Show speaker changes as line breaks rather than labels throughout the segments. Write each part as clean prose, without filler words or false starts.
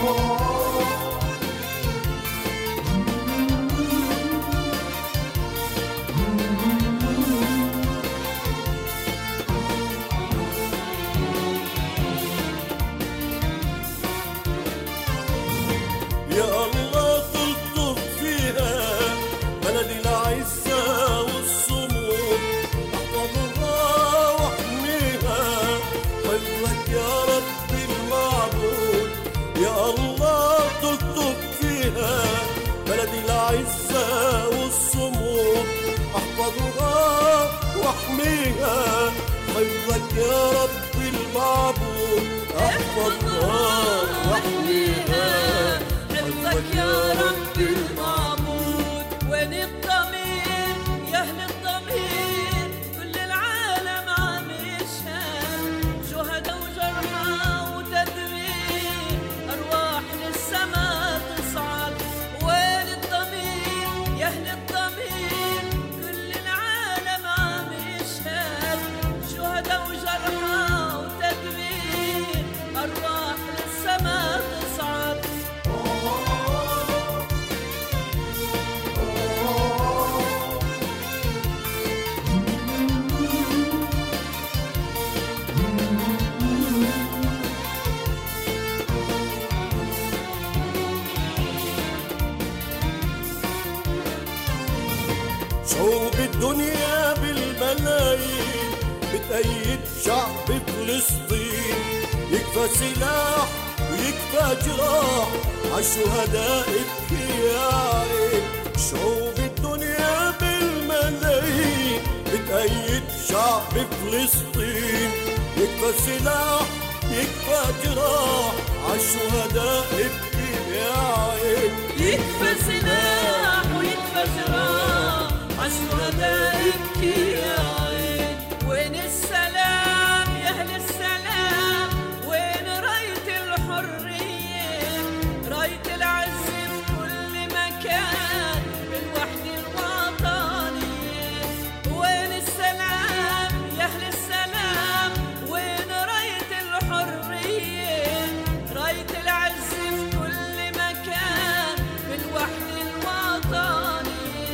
يا الله تلطف فيها بلدي العزة والصمود، احفظها واحميها حفظك يا ربي المعبود. يا الله تلطف فيها بلدي العزة والصمود، احفظها واحميها حفظك يا ربي المعبود. احفظها واحميها
حفظك يا ربي المعبود. وين الضمير يا أهل الضمير؟ كل العالم عم يشهد، شهداء وجرحى وتدمير، أرواح للسما تصعد. وين الضمير يا أهل الضمير؟ كل العالم عم يشهد، شهداء وجرحى وتدمير، أرواح للسما تصعد.
شعوب الدنيا بالملايين بتأيد شعب فلسطين، يكفى سلاح ويكفى جراح عالشهداء ابكي يا عين. شعوب الدنيا بالملايين بتأيد شعب فلسطين، يكفى سلاح يكفى جراح عالشهداء ابكي يا عين.
يكفى سلاح ويكفى جراح عالشهداء ابكي يا عين. وين السلام يا أهل السلام؟ وين راية الحرية؟ راية العز في كل مكان بالوحدة الوطنية. وين السلام يا أهل السلام؟ وين راية الحرية؟ راية العز في كل مكان بالوحدة الوطنية.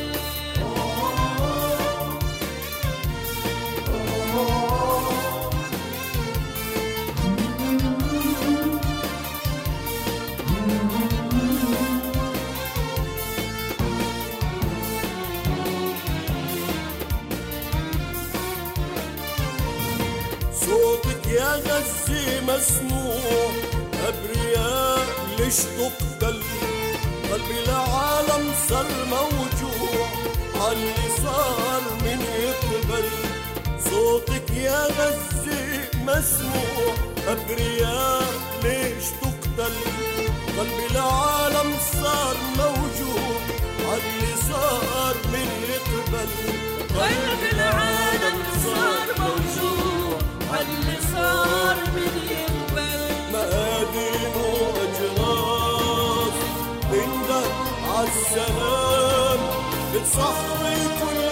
صوتك يا غزة مسموع، أبرياء ليش تقتل؟ قلبي العالم صار موجوع عاللي صار من يقبل. صوتك يا غزة مسموع، أبرياء ليش تقتل؟ قلبي العالم صار موجوع عاللي صار من يقبل.
قلب العالم صار موجوع عاللي صار من يقبل.
مآذن وأجراس بندق عالسلام بتصحي كل